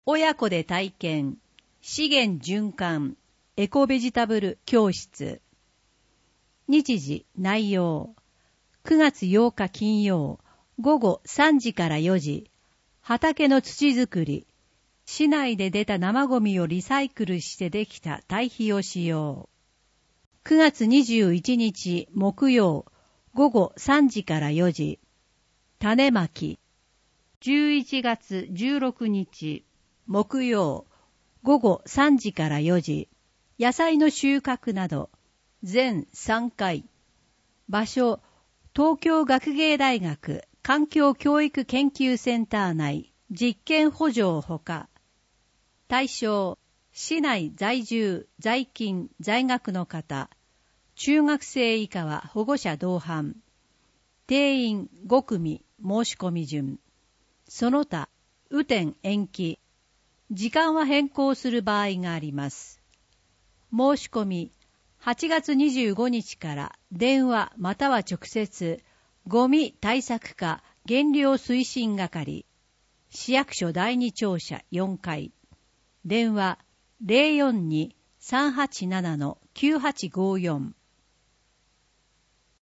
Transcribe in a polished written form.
親子で体験、資源循環、エコベジタブル教室。日時、内容。9月8日金曜、午後3時から4時、畑の土作り。市内で出た生ゴミをリサイクルしてできた堆肥を使用。9月21日木曜、午後3時から4時、種まき。11月16日木曜、午後3時から4時、野菜の収穫など、全3回。場所、東京学芸大学環境教育研究センター内、実験補助ほか。対象、市内在住、在勤、在学の方。中学生以下は保護者同伴。定員5組、申し込み順。その他、雨天延期。時間は変更する場合があります。申し込み、8月25日から電話または直接、ゴミ対策課減量推進係、市役所第2庁舎4階。電話 042-387-9854